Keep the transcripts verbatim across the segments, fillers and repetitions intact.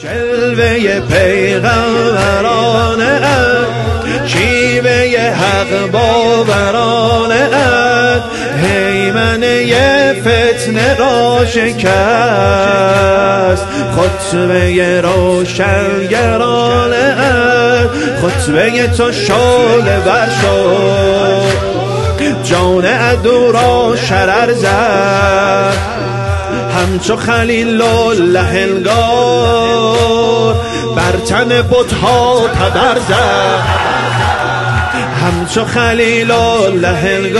جلوه پیغمبرانه اند، شیوه حق باورانه اند، هیمنه فتنه را شکست، خطبه روشنگرانه اند، خطبه تو شعله ور شد، جان عدو را شرر زد، همچو خلیل الله انگار بر تن بت‌ها تبر زد، همچو خلیل الله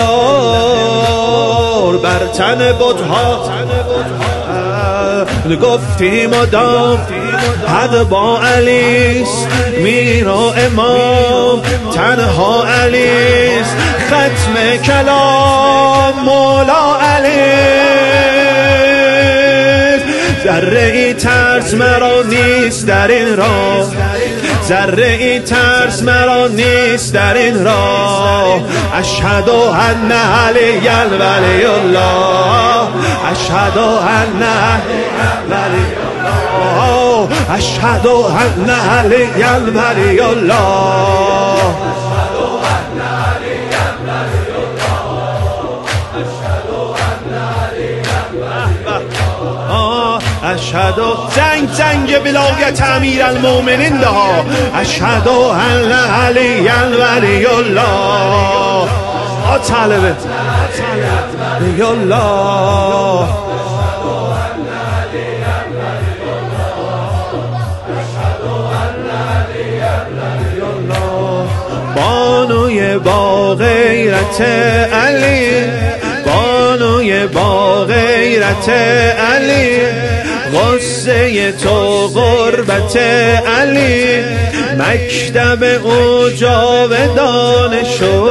انگار بر تن بت‌ها گفتیم مدام حد با علیست، میر و امام تنها علیست، ختم کلام مولا علیست، ذره ای ترس مرا نیست در این راه، ذره ای ترس مرا نیست در این راه، اشهد ان علی ولی الله، اشهد ان ولی الله، اشهد ان علی ولی الله، اشهد زنگ زنگ بلایت امیر المؤمنین ده ها، اشهد ان علی ولی الله، آ طلبه ولی الله، بانوی با غیرت علی، بانوی با غیرت علی، غصه تو غربت علی، مکتب او جاودانه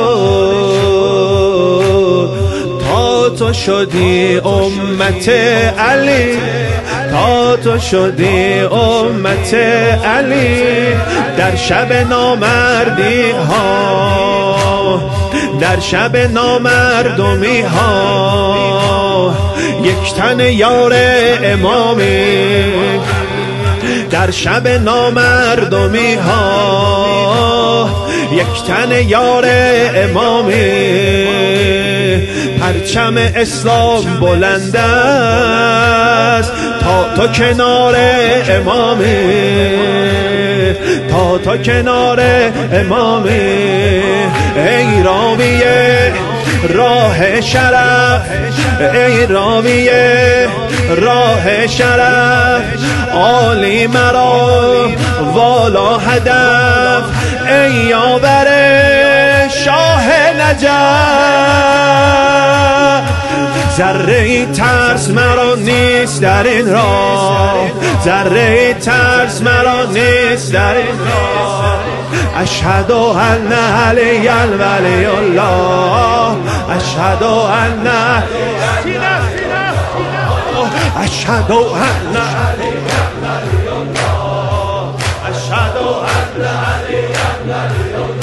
شد، تا تو شدی امت علی، تا تو شدی امت علی، در شب نامردی ها، در شب نامردمی ها، یک تن یار امامی، در شب نامردمی ها، یک تن یار امامی، پرچم اسلام بلند است تا تو کنار امامی، تا تو کنار امامی، ای راویه راه شرف، ای راویه راه شرف، عالی مرا والا هدف، ای یاور شاه نجف، ذره ای ترس مرا نیست در این راه، ذره ای ترس مرا نیست در این راه، اشهد ان علی ولی الله، اشهد ان اشهد ان علی ولی الله، اشهد ان علی ولی الله.